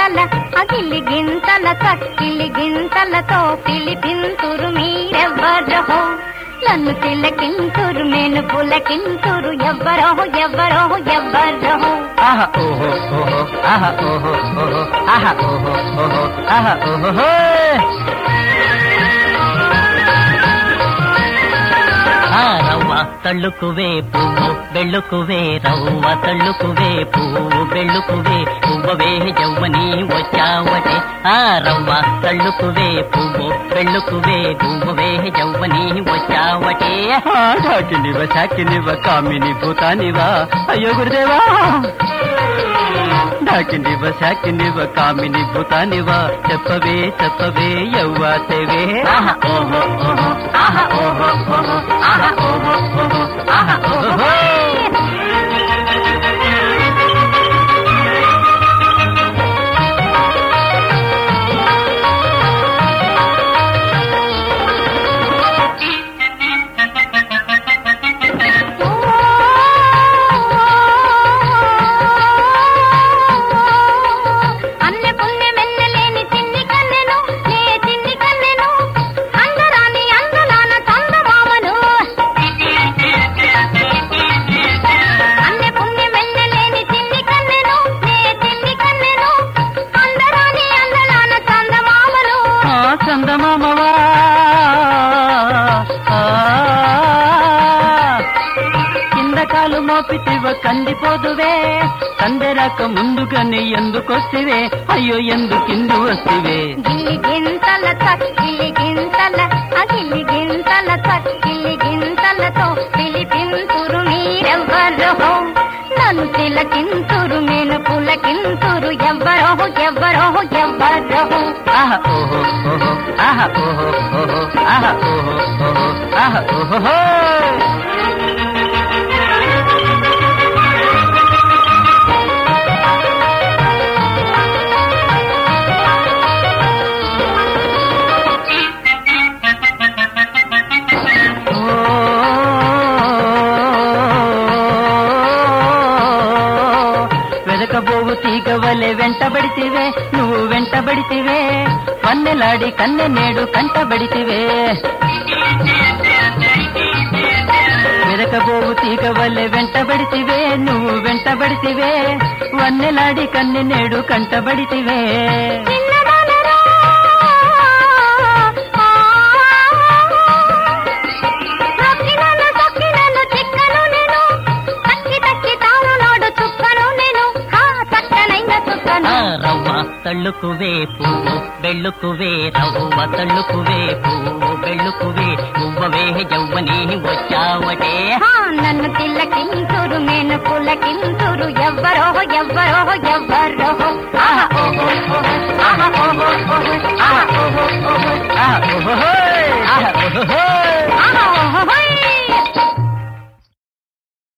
గింతల అగిలి గింతల చక్కిలి గింతలతో పిలిపింతురు మీరెవ్వరో నన్ను తిలకింతురు నేను పులకింతురు ఎవ్వరో ఎవ్వరో ఎవ్వరో ఆహా ఓహో ఓహో ఆహా ఓహో ఓహో ఆహా ఓహో ఓహో ఆహా ఓహో రవ్వ తళ్ళుకువే పువ్వు బెళ్ళుకువే రవ్వ తళ్ళుకువే పువ్వు బెళ్ళుకువే పువ్వవే జవ్వని వచ్చావటే రవ్వ తళ్ళుకువే పువ్వు బెళ్ళుకువే పువ్వవే జవ్వని వచ్చావటే ఢాకినివ శాకినివ కామిని భూతానివా అయ్యో గురుదేవా ఢాకినివ శాకినివ కామిని భూతానివా చెప్పవే చెప్పవే యవ్వాసేవే ఆహా ఓహో ఓహో ఆహా ఓహో ఓహో ఆహా ఓహో ఓహో ఆహా ఓహో చందమామవా కింద కాలు మోపితివ కందిపోదువే కందెరాక ముందుగానే ఎందుకొస్తివే అయ్యో ఎందుకిందు వస్తివే గిల్లి గింతల చక్కిలి గింతల అగిలి గింతల చక్కిలి గింతలతో పిలిపింతురు మీరెవ్వరో నన్ను తిలకింతురు నేను పులకింతురు ఎవ్వరో ఎవ్వరో ఎవ్వరో ఆహా ఓహో ఓహో ఆహా ఓహో ఓహో ఆహా ఓహో ఓహో ఆహా ఓహో వెదకబోవు తీగవలే వెంటబడితివే నువ్వు వెంటబడితివే వన్నెలాడి కన్నె నేడు కంటబడితివే వెదకబోవు తీగవలే వెంటబడితివే నువ్వు వెంటబడితివే వన్నెలాడి కన్నె నేడు కంటబడితివే రవ్వ తళ్ళుకువే పువ్వు బెళ్ళుకువే రవ్వ తళ్ళుకువే పువ్వు బెళ్ళుకువే పువ్వవే జవ్వని వచ్చావటే నన్ను తిలకింతురు నేను పులకింతురు ఎవ్వరో ఎవ్వరో ఎవ్వరో